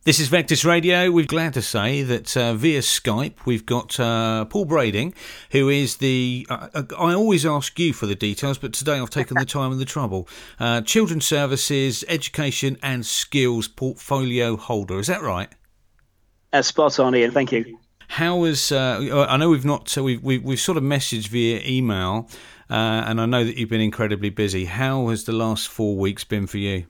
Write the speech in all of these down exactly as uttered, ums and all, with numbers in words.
This is Vectis Radio. We're glad to say that uh, via Skype we've got uh, Paul Brading, who is the... Uh, I always ask you for the details, but today I've taken the time and the trouble. Uh, Children's Services, Education and Skills Portfolio Holder. Is that right? That's spot on, Ian. Thank you. How is... Uh, I know we've not... Uh, we've, we've, we've sort of messaged via email, uh, and I know that you've been incredibly busy. How has the last four weeks been for you?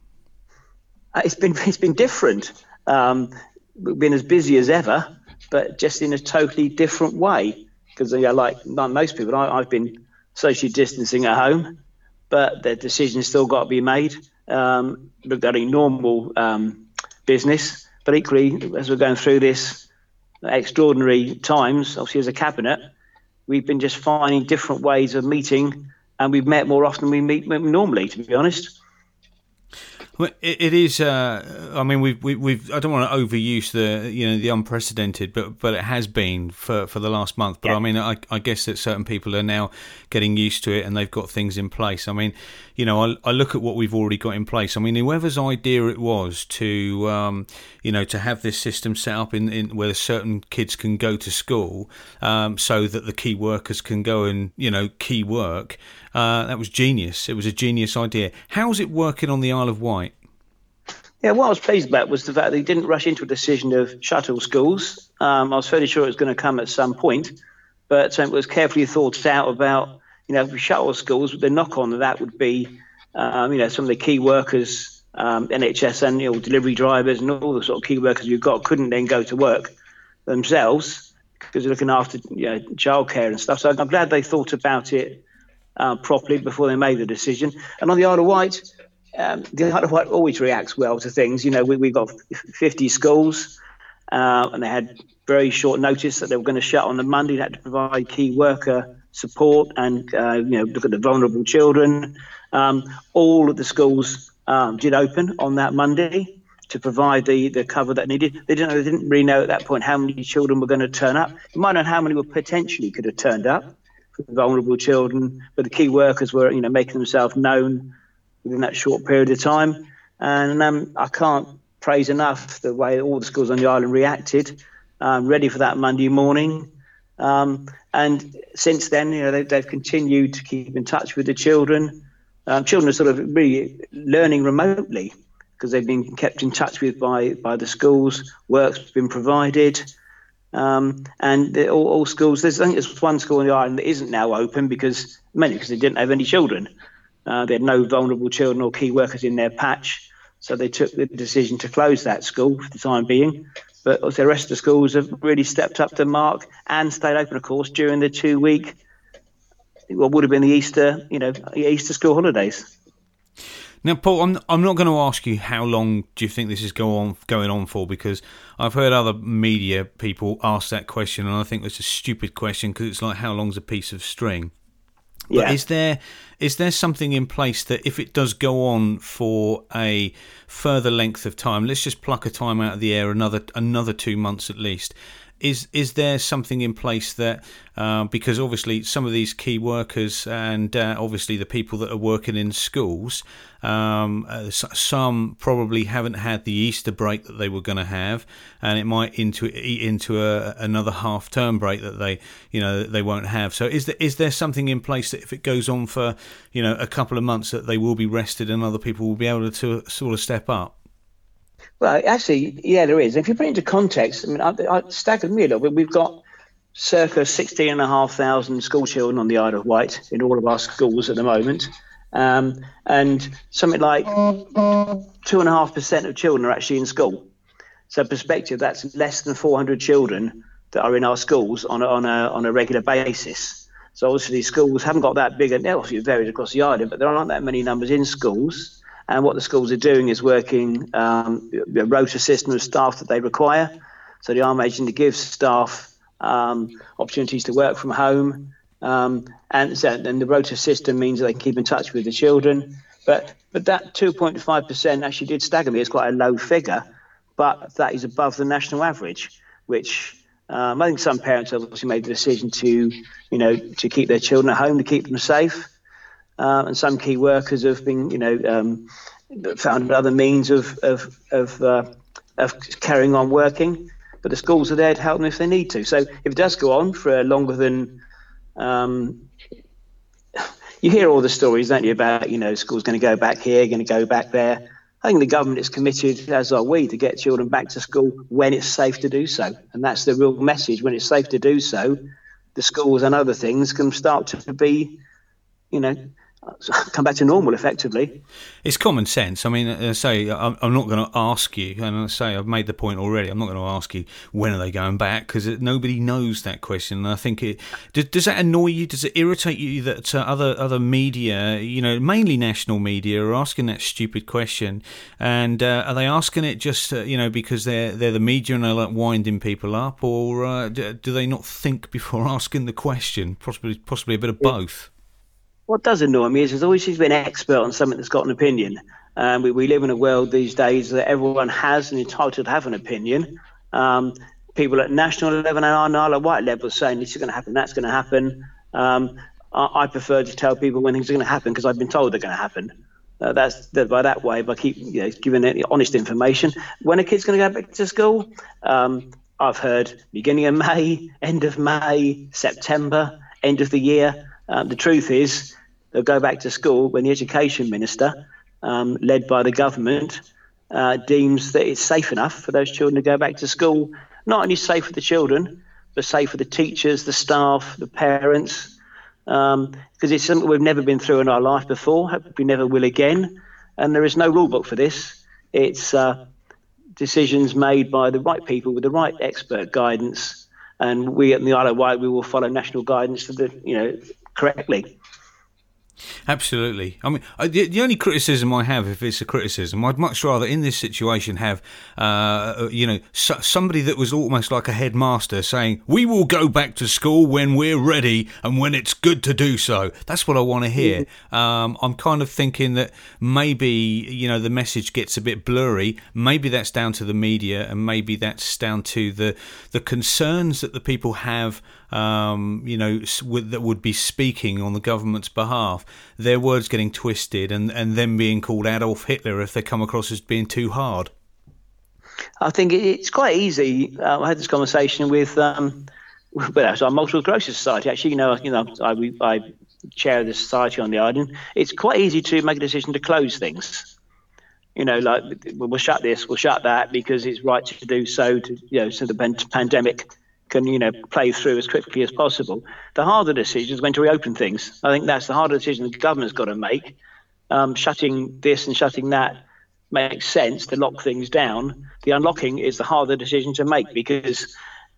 Uh, it's been it's been different. Um, we've been as busy as ever, but just in a totally different way. Because, you know, like, like most people, I, I've been socially distancing at home, but the decision's still got to be made um, regarding normal um, business. But equally, as we're going through this extraordinary times, obviously as a cabinet, we've been just finding different ways of meeting, and we've met more often than we meet normally, to be honest. Well, it, it is. Uh, I mean, we've, we've, we've. I don't want to overuse the, you know, the unprecedented, but but it has been for, for the last month. But yeah. I mean, I, I guess that certain people are now getting used to it, and they've got things in place. I mean, you know, I, I look at what we've already got in place. I mean, whoever's idea it was to, um, you know, to have this system set up in, in where certain kids can go to school, um, so that the key workers can go and, you know, key work. Uh, that was genius. It was a genius idea. How's it working on the Isle of Wight? Yeah, what I was pleased about was the fact that he didn't rush into a decision of shuttle schools. Um, I was fairly sure it was going to come at some point, but um, it was carefully thought out about, you know, if we shuttle schools, the knock-on of that would be, um, you know, some of the key workers, um, N H S and, you know, delivery drivers and all the sort of key workers you've got couldn't then go to work themselves because they're looking after, you know, childcare and stuff. So I'm glad they thought about it uh, properly before they made the decision. And on the Isle of Wight, Um, the Isle of Wight always reacts well to things. You know, we, we've got fifty schools, uh, and they had very short notice that they were going to shut on the Monday. They had to provide key worker support and, uh, you know, look at the vulnerable children. Um, all of the schools um, did open on that Monday to provide the, the cover that needed. They didn't, they didn't really know at that point how many children were going to turn up. You might know how many were potentially could have turned up for the vulnerable children, but the key workers were, you know, making themselves known within that short period of time. And um, I can't praise enough the way all the schools on the island reacted, um, ready for that Monday morning. Um, and since then, you know, they, they've continued to keep in touch with the children. Um, children are sort of really learning remotely because they've been kept in touch with by, by the schools. Work's been provided. Um, and all, all schools, there's, I think there's one school on the island that isn't now open because, mainly because they didn't have any children. Uh, they had no vulnerable children or key workers in their patch, so they took the decision to close that school for the time being. But the rest of the schools have really stepped up to mark and stayed open, of course, during the two-week, what would have been the Easter, you know, Easter school holidays. Now, Paul, I'm I'm not going to ask you how long do you think this is go on going on for, because I've heard other media people ask that question, and I think it's a stupid question because it's like, how long's a piece of string? But yeah. is there is there something in place that if it does go on for a further length of time, let's just pluck a time out of the air, another another two months at least, is is there something in place that, uh, because obviously some of these key workers and uh, obviously the people that are working in schools, um, uh, some probably haven't had the Easter break that they were going to have, and it might into eat into a, another half term break that they, you know, they won't have. So is there is there something in place that if it goes on for, you know, a couple of months, that they will be rested and other people will be able to sort of step up? Well, actually, yeah, there is. If you put it into context, I mean, I, I staggered me a little bit. We've got circa sixteen and a half thousand school children on the Isle of Wight in all of our schools at the moment. Um, and something like two and a half percent of children are actually in school. So perspective, that's less than four hundred children that are in our schools on a, on a, on a regular basis. So obviously schools haven't got that big, obviously it varies across the island, but there aren't that many numbers in schools. And what the schools are doing is working um, a rota system of staff that they require. So the arm agency gives staff um, opportunities to work from home. Um, and so then the rota system means that they can keep in touch with the children. But but that two point five percent actually did stagger me. It's quite a low figure, but that is above the national average, which um, I think some parents have obviously made the decision to, you know, to keep their children at home, to keep them safe. Uh, and some key workers have been, you know, um, found other means of of, of uh, of carrying on working, but the schools are there to help them if they need to. So if it does go on for longer than, um, you hear all the stories, don't you, about, you know, schools going to go back here, going to go back there. I think the government is committed, as are we, to get children back to school when it's safe to do so. And that's the real message. When it's safe to do so, the schools and other things can start to be, you know, come back to normal effectively. It's common sense. I mean, I say, I'm not going to ask you, and I say I've made the point already, I'm not going to ask you when are they going back, because nobody knows that question. And I think it does, does that annoy you? Does it irritate you that uh, other other media, you know, mainly national media, are asking that stupid question? And uh, are they asking it just uh, you know, because they're they're the media and they like winding people up, or uh, do, do they not think before asking the question? Possibly possibly a bit of both. What does annoy me is there's always been an expert on something that's got an opinion. Um, we, we live in a world these days that everyone has and entitled to have an opinion. Um, people at national level and on Isle of Wight level saying this is going to happen, that's going to happen. Um, I, I prefer to tell people when things are going to happen because I've been told they're going to happen. Uh, that's that, by that way, by keep you know, giving it honest information. When a kid's going to go back to school, um, I've heard beginning of May, end of May, September, end of the year. Um, the truth is, they'll go back to school when the Education Minister, um, led by the government, uh, deems that it's safe enough for those children to go back to school. Not only safe for the children, but safe for the teachers, the staff, the parents, um, because it's something we've never been through in our life before, hope we never will again. And there is no rule book for this. It's uh, decisions made by the right people with the right expert guidance. And we at the Isle of Wight, we will follow national guidance to the, you know, correctly. Absolutely. I mean, the, the only criticism I have, if it's a criticism, I'd much rather in this situation have, uh, you know, so, somebody that was almost like a headmaster saying, we will go back to school when we're ready and when it's good to do so. That's what I want to hear. Mm-hmm. Um, I'm kind of thinking that maybe, you know, the message gets a bit blurry. Maybe that's down to the media, and maybe that's down to the, the concerns that the people have, um, you know, that would be speaking on the government's behalf. Their words getting twisted and, and them being called Adolf Hitler if they come across as being too hard. I think it's quite easy. Uh, I had this conversation with, um, with our Multiple Sclerosis Society. Actually, you know, you know, I, I chair the society on the island. It's quite easy to make a decision to close things. You know, like we'll shut this, we'll shut that because it's right to do so. To you know, so the pandemic can, you know, play through as quickly as possible. The harder decision is when to reopen things. I think that's the harder decision the government's got to make. Um, shutting this and shutting that makes sense to lock things down. The unlocking is the harder decision to make because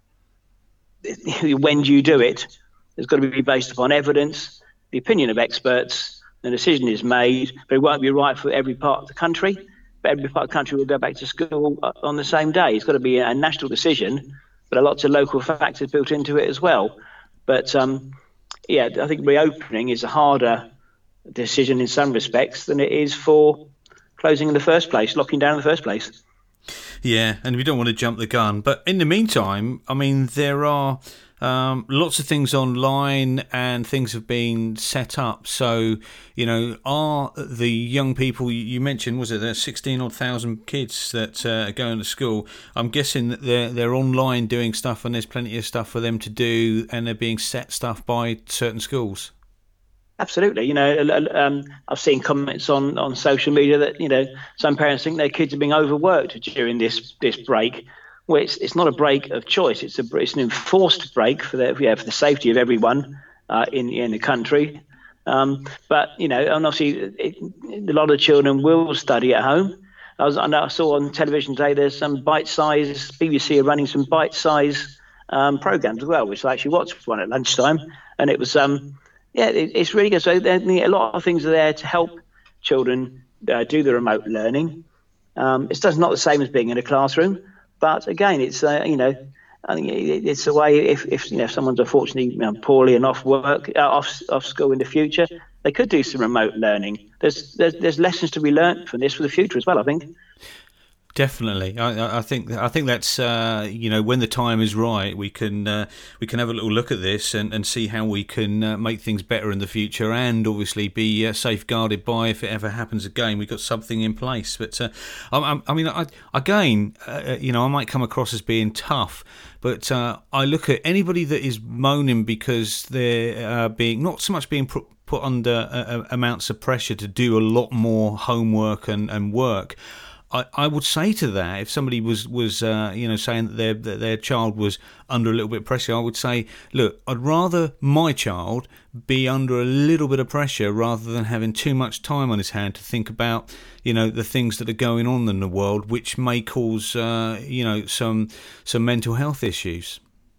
when do you do it? It's got to be based upon evidence, the opinion of experts. The decision is made, but it won't be right for every part of the country. But every part of the country will go back to school on the same day. It's got to be a national decision. But there are lots of local factors built into it as well. But, um, yeah, I think reopening is a harder decision in some respects than it is for closing in the first place, locking down in the first place. Yeah, and we don't want to jump the gun. But in the meantime, I mean, there are um, lots of things online and things have been set up. So, you know, are the young people you mentioned, was it there sixteen odd thousand kids that uh, are going to school? I'm guessing that they're, they're online doing stuff and there's plenty of stuff for them to do and they're being set stuff by certain schools. Absolutely. You know, um, I've seen comments on, on social media that, you know, some parents think their kids are being overworked during this this break. Well, it's, it's not a break of choice. It's a it's an enforced break for the yeah, for the safety of everyone uh, in in the country. Um, but you know, and obviously, it, a lot of children will study at home. I was I, know I saw on television today there's some bite-sized B B C are running some bite-sized um, programs as well, which I actually watched one at lunchtime, and it was um. Yeah, it's really good. So a lot of things are there to help children uh, do the remote learning. Um, it's just not the same as being in a classroom, but again, it's uh, you know, I think it's a way if, if you know if someone's unfortunately you know, poorly and off work, uh, off off school in the future, they could do some remote learning. There's there's, there's lessons to be learnt from this for the future as well, I think. Definitely, I, I think I think that's uh, you know, when the time is right, we can uh, we can have a little look at this and, and see how we can uh, make things better in the future, and obviously be uh, safeguarded by, if it ever happens again, we've got something in place. But uh, I, I mean, I, again, uh, you know, I might come across as being tough, but uh, I look at anybody that is moaning because they're uh, being not so much being put, put under uh, amounts of pressure to do a lot more homework and, and work. I, I would say to that, if somebody was was uh, you know, saying that their that their child was under a little bit of pressure, I would say, look, I'd rather my child be under a little bit of pressure rather than having too much time on his hand to think about, you know, the things that are going on in the world, which may cause uh, you know, some some mental health issues.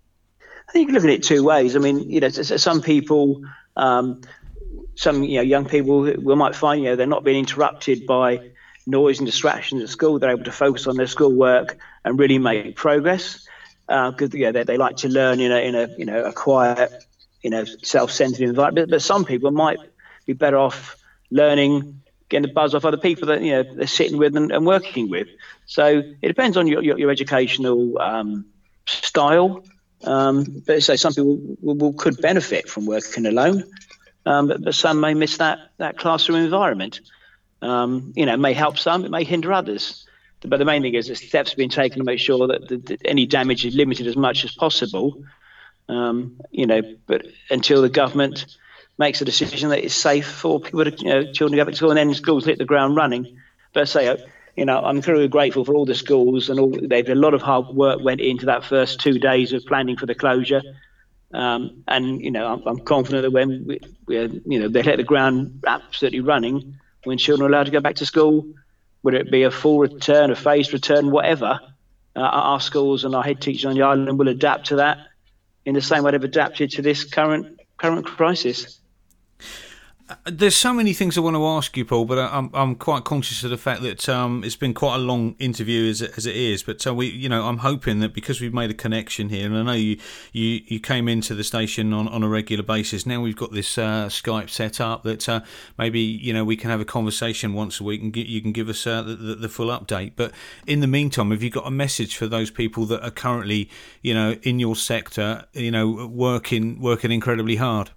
I think you can look at it two ways. I mean, you know, some people, um, some you know, young people, we might find, you know, they're not being interrupted by noise and distractions at school. They're able to focus on their schoolwork and really make progress, because uh, yeah, they, they like to learn in a in a you know a quiet, you know, self-centered environment. But, but some people might be better off learning, getting the buzz off other people that, you know, they're sitting with and, and working with. So it depends on your your, your educational um, style. Um, but so some people will, will, could benefit from working alone, um, but, but some may miss that that classroom environment. Um, you know, it may help some, it may hinder others. But the main thing is that steps have been taken to make sure that, the, that any damage is limited as much as possible. Um, you know, but until the government makes a decision that it's safe for people to, you know, children to go back to school, and then schools hit the ground running. But I say, you know, I'm very grateful for all the schools, and all they've a lot of hard work went into that first two days of planning for the closure. Um, and you know, I'm, I'm confident that when we, we, you know, they hit the ground absolutely running, when children are allowed to go back to school, whether it be a full return, a phased return, whatever, uh, our schools and our head teachers on the island will adapt to that in the same way they've adapted to this current current crisis. There's so many things I want to ask you, Paul, but I'm I'm quite conscious of the fact that um, it's been quite a long interview as it, as it is. But uh, we, you know, I'm hoping that because we've made a connection here, and I know you you, you came into the station on, on a regular basis. Now we've got this uh, Skype set up that uh, maybe, you know, we can have a conversation once a week and get, you can give us uh, the, the, the full update. But in the meantime, have you got a message for those people that are currently, you know, in your sector, you know, working working incredibly hard?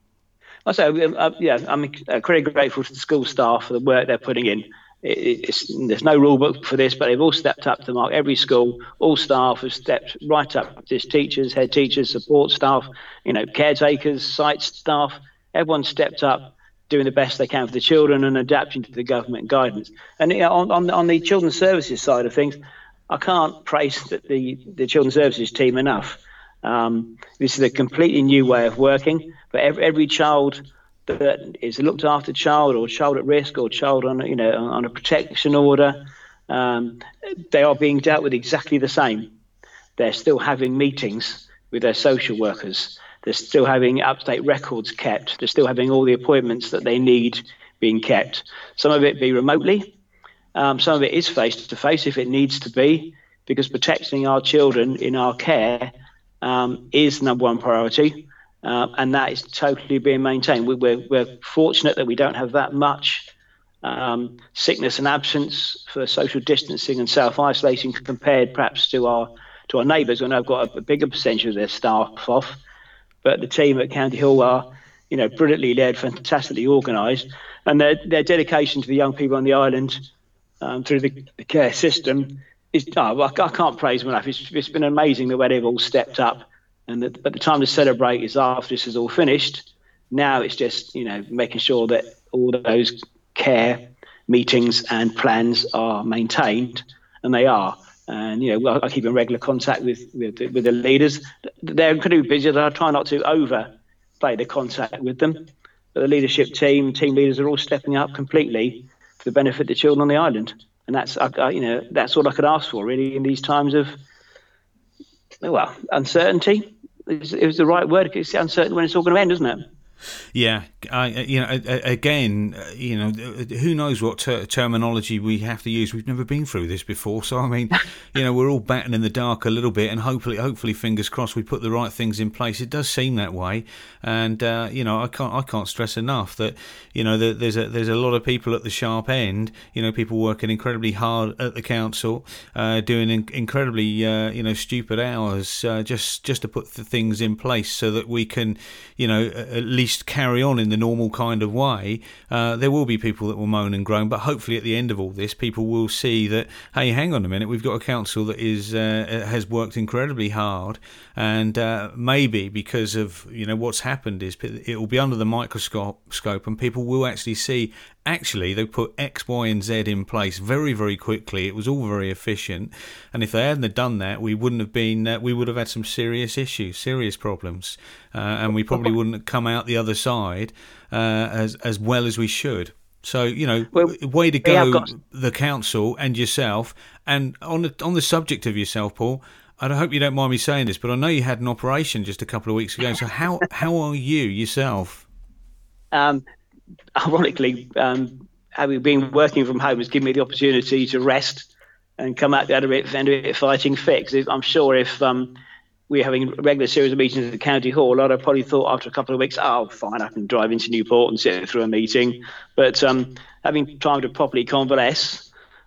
I say, uh, yeah, I'm very grateful to the school staff for the work they're putting in. It, it's, there's no rule book for this, but they've all stepped up to the mark. Every school, all staff have stepped right up. There's teachers, head teachers, support staff, you know, caretakers, site staff. Everyone stepped up, doing the best they can for the children and adapting to the government guidance. And you know, on, on, on the children's services side of things, I can't praise the, the, the children's services team enough. Um, this is a completely new way of working. But every, every child that is a looked after child, or child at risk, or child on, you know, on a protection order, um, they are being dealt with exactly the same. They're still having meetings with their social workers. They're still having up-to-date records kept. They're still having all the appointments that they need being kept. Some of it be remotely. Um, some of it is face-to-face if it needs to be, because protecting our children in our care um, is number one priority. Uh, and that is totally being maintained. We, we're, we're fortunate that we don't have that much um, sickness and absence for social distancing and self-isolating compared perhaps to our to our neighbours, who have got a, a bigger percentage of their staff off. But the team at County Hall are, you know, brilliantly led, fantastically organised, and their their dedication to the young people on the island um, through the, the care system is, oh, I, I can't praise them enough. It's, it's been amazing the way they've all stepped up. And the, but the time to celebrate is after this is all finished. Now it's just, you know, making sure that all those care meetings and plans are maintained, and they are. And, you know, I keep in regular contact with, with, with the leaders. They're incredibly busy. I try not to overplay the contact with them. But the leadership team, team leaders are all stepping up completely for the benefit of the children on the island. And that's, I, you know, that's all I could ask for, really, in these times of, well, uncertainty. It was the right word. It's uncertain when it's all going to end, isn't it? Yeah, I, you know, again, you know, who knows what ter- terminology we have to use? We've never been through this before, so I mean, you know, we're all batting in the dark a little bit, and hopefully, hopefully, fingers crossed, we put the right things in place. It does seem that way, and uh, you know, I can't, I can't stress enough that, you know, that there's a there's a lot of people at the sharp end, you know, people working incredibly hard at the council, uh, doing in- incredibly, uh, you know, stupid hours, uh, just just to put the things in place so that we can, you know, at least carry on in the normal kind of way. Uh, there will be people that will moan and groan, but hopefully at the end of all this, people will see that, hey, hang on a minute, we've got a council that is uh, has worked incredibly hard, and uh, maybe because of, you know, what's happened is it will be under the microscope scope, and people will actually see, actually, they put X, Y, and Z in place very, very quickly. It was all very efficient, and if they hadn't have done that, we wouldn't have been. Uh, we would have had some serious issues, serious problems, uh, and we probably wouldn't have come out the other side uh, as as well as we should. So, you know, well, way to go, got... the council and yourself. And on the on the subject of yourself, Paul, I hope you don't mind me saying this, but I know you had an operation just a couple of weeks ago. So how how are you yourself? Um. Ironically, um, having been working from home has given me the opportunity to rest and come out the other end of it fighting fit. I'm sure if um, we were having a regular series of meetings at the county hall, I'd have probably thought after a couple of weeks, oh, fine, I can drive into Newport and sit through a meeting. But um, having time to properly convalesce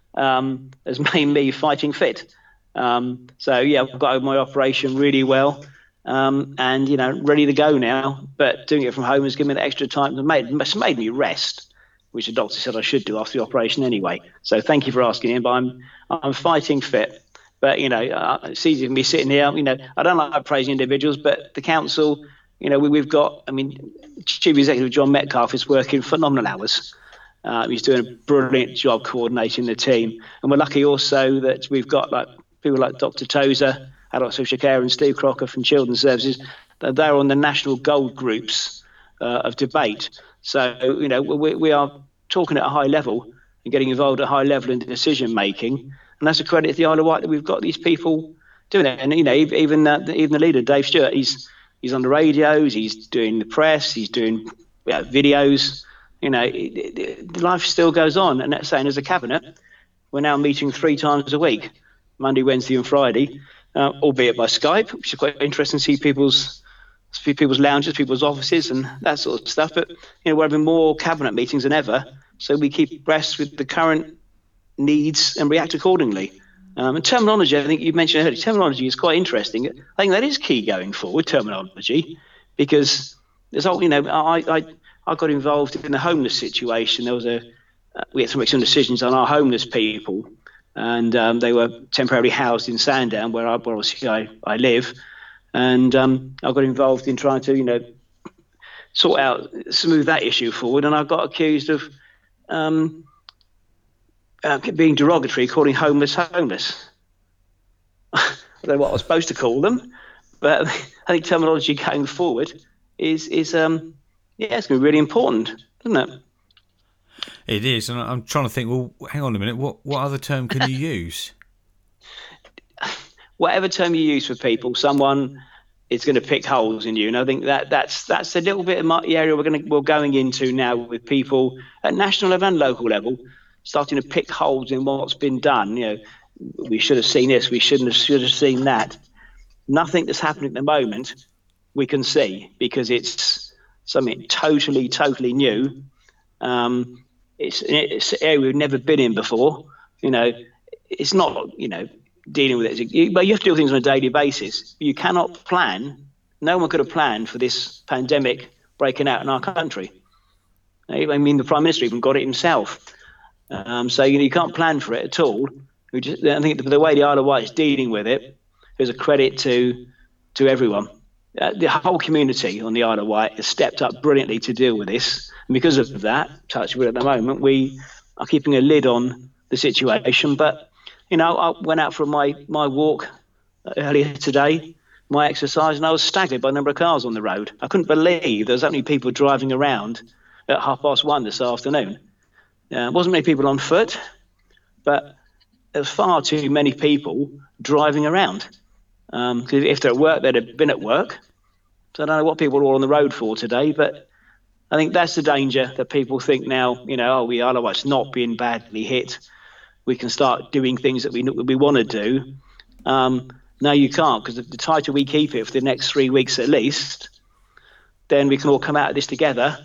um, has made me fighting fit. Um, so, yeah, I've got my operation really well. Um, and, you know, ready to go now, but doing it from home has given me the extra time. It made, it's made me rest, which the doctor said I should do after the operation anyway. So thank you for asking him, but I'm, I'm fighting fit. But, you know, uh, it's easy for me sitting here. You know, I don't like praising individuals, but the council, you know, we, we've got, I mean, Chief Executive John Metcalfe is working phenomenal hours. Uh, he's doing a brilliant job coordinating the team. And we're lucky also that we've got like people like Doctor Tozer, Adult Social Care, and Steve Crocker from Children's Services. They're on the national gold groups uh, of debate. So, you know, we, we are talking at a high level and getting involved at a high level in decision making. And that's a credit to the Isle of Wight that we've got these people doing it. And, you know, even uh, even the leader, Dave Stewart, he's he's on the radios, he's doing the press, he's doing you know, videos. You know, it, it, life still goes on. And that's saying as a cabinet, we're now meeting three times a week, Monday, Wednesday and Friday. Uh, albeit by Skype, which is quite interesting to see people's see people's lounges, people's offices, and that sort of stuff. But you know, we're having more cabinet meetings than ever, so we keep abreast with the current needs and react accordingly. Um, and terminology, I think you mentioned earlier, terminology is quite interesting. I think that is key going forward, terminology, because there's all you know. I I, I got involved in the homeless situation. There was a uh, we had to make some decisions on our homeless people. And um, they were temporarily housed in Sandown, where I, where I, I live. And um, I got involved in trying to, you know, sort out, smooth that issue forward. And I got accused of um, uh, being derogatory, calling homeless homeless. I don't know what I was supposed to call them, but I think terminology going forward is, is um, yeah, it's going to be really important, isn't it? It is, and I'm trying to think, well, hang on a minute, what, what other term can you use? Whatever term you use for people, someone is going to pick holes in you. And I think that that's that's a little bit of the area we're going to, we're going into now with people at national level and local level, starting to pick holes in what's been done. You know, we should have seen this, we shouldn't have, should have seen that. Nothing that's happening at the moment we can see because it's something totally, totally new. Um, It's, it's an area we've never been in before. You know, it's not, you know, dealing with it. You, but you have to do things on a daily basis. You cannot plan. No one could have planned for this pandemic breaking out in our country. I mean, the Prime Minister even got it himself. Um, so, you know, you can't plan for it at all. We just, I think the, the way the Isle of Wight is dealing with it is a credit to to everyone. Uh, the whole community on the Isle of Wight has stepped up brilliantly to deal with this. And because of that, touch wood at the moment, we are keeping a lid on the situation. But, you know, I went out for my, my walk earlier today, my exercise, and I was staggered by the number of cars on the road. I couldn't believe there was that many people driving around at half past one this afternoon. Uh, wasn't many people on foot, but there was far too many people driving around. Um, 'cause if they're at work, they'd have been at work. So I don't know what people are all on the road for today, but I think that's the danger, that people think now, you know, oh, we are otherwise not being badly hit. We can start doing things that we we want to do. Um, no, you can't, because the, the tighter we keep it for the next three weeks at least, then we can all come out of this together,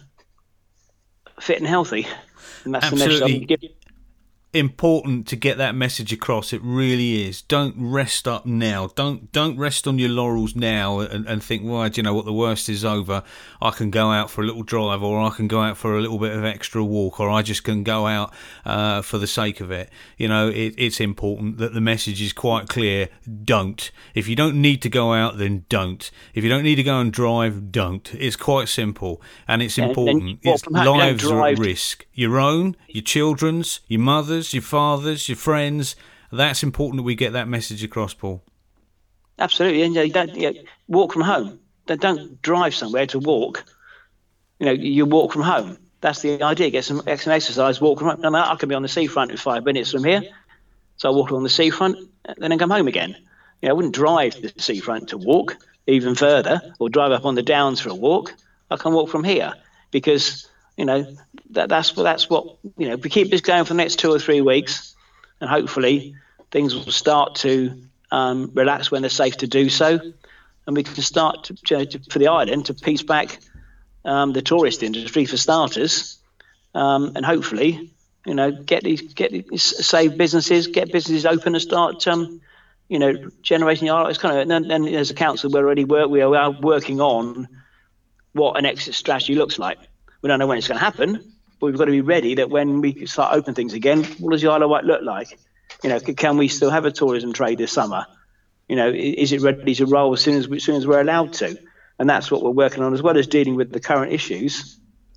fit and healthy. And that's Absolutely. the message I'm giving. Important to get that message across. It really is. Don't rest up now. Don't don't rest on your laurels now and, and think, well, do you know what, the worst is over. I can go out for a little drive, or I can go out for a little bit of extra walk, or I just can go out uh, for the sake of it. You know, it, it's important that the message is quite clear. Don't. If you don't need to go out, then don't. If you don't need to go and drive, don't. It's quite simple, and it's important. It's lives are at risk. Your own, your children's, your mother's, your father's, your friends. That's important that we get that message across, Paul. Absolutely. And you don't you know, walk from home. Don't, don't drive somewhere to walk. You know, you walk from home. That's the idea. Get some, get some exercise, walk from home. And I can be on the seafront in five minutes from here. So I walk along the seafront, then I come home again. You know, I wouldn't drive to the seafront to walk even further, or drive up on the downs for a walk. I can walk from here, because you know, that, that's what, that's what, you know, if we keep this going for the next two or three weeks, and hopefully things will start to um, relax when they're safe to do so, and we can start to, you know, to, for the island to piece back um, the tourist industry for starters, um, and hopefully, you know, get these, get these, save businesses, get businesses open and start, um, you know, generating. It's kind of, and then as a council, we're already work, we are working on what an exit strategy looks like. We don't know when it's going to happen, but we've got to be ready that when we start opening things again, what does the Isle of Wight look like? You know, can we still have a tourism trade this summer? You know, is it ready to roll as soon as, as soon as we're allowed to? And that's what we're working on, as well as dealing with the current issues.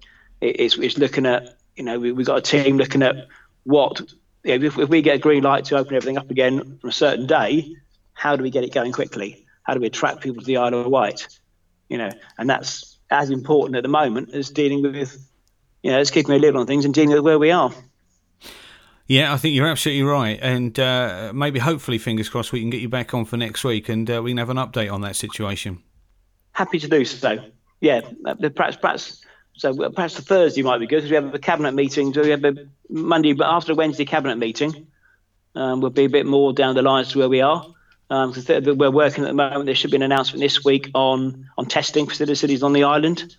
It's, it's looking at, you know, we, we've got a team looking at what, you know, if, if we get a green light to open everything up again on a certain day, how do we get it going quickly? How do we attract people to the Isle of Wight? You know, and that's as important at the moment as dealing with, you know, it's keeping a lid on things and dealing with where we are. Yeah, I think you're absolutely right. And uh, maybe, hopefully, fingers crossed, we can get you back on for next week, and uh, we can have an update on that situation. Happy to do so. Yeah, perhaps, perhaps, so perhaps the Thursday might be good, because we have a cabinet meeting. So we have a Monday, but after a Wednesday cabinet meeting, um, we'll be a bit more down the lines to where we are. Um, we're working at the moment. There should be an announcement this week on, on testing facilities on the island.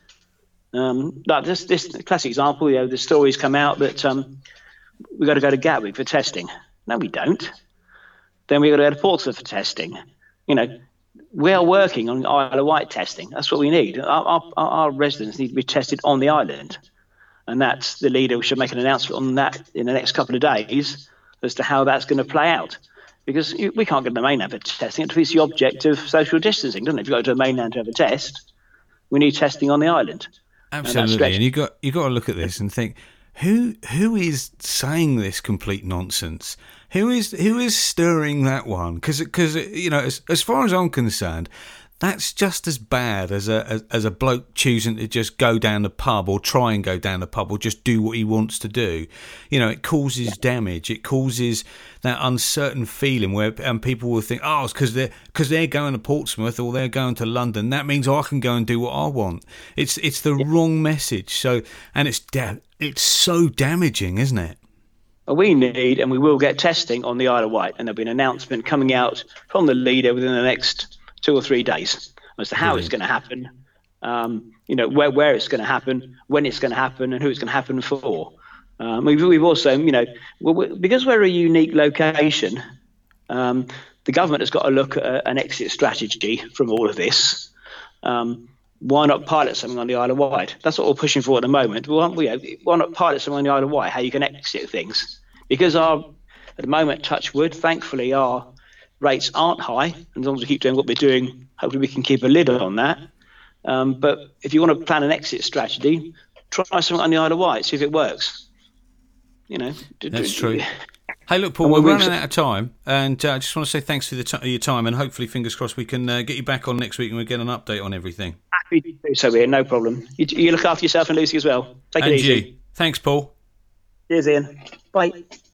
Um, like this, this classic example, you know, the stories come out that um, we've got to go to Gatwick for testing. No, we don't. Then we've got to go to Portsmouth for testing. You know, we are working on Isle of Wight testing. That's what we need. Our, our, our residents need to be tested on the island. And that's the leader. We should make an announcement on that in the next couple of days as to how that's going to play out. Because we can't go to the mainland for testing. It defeats the object of social distancing, doesn't it? If you go to the mainland to have a test, we need testing on the island. Absolutely. And, and you got you got to look at this and think, who who is saying this complete nonsense? Who is who is stirring that one? Because because you know, as as far as I'm concerned, that's just as bad as a as, as a bloke choosing to just go down the pub, or try and go down the pub, or just do what he wants to do. You know, it causes yeah. damage. It causes that uncertain feeling where and people will think, oh, it's because they're because they're going to Portsmouth or they're going to London. That means I can go and do what I want. It's it's the yeah. wrong message. So and it's da- it's so damaging, isn't it? We need and we will get testing on the Isle of Wight, and there'll be an announcement coming out from the leader within the next two or three days as to how Brilliant. It's going to happen, um, you know, where where it's going to happen, when it's going to happen, and who it's going to happen for. Um, we've, we've also, you know, we, because we're a unique location, um, the government has got to look at a, an exit strategy from all of this. Um, why not pilot something on the Isle of Wight? That's what we're pushing for at the moment. Why, why not pilot something on the Isle of Wight, how you can exit things? Because our, at the moment, touch wood, thankfully, our rates aren't high, and as long as we keep doing what we're doing, hopefully we can keep a lid on that. Um, but if you want to plan an exit strategy, try something on the Isle of Wight, see if it works. You know, that's true. Hey, look, Paul, we're running out of time, and I uh, just want to say thanks for the t- your time, and hopefully, fingers crossed, we can uh, get you back on next week and we get an update on everything. Happy to do so, Ian, no problem. You, you look after yourself and Lucy as well. Take and it easy. You. Thanks, Paul. Cheers, Ian. Bye.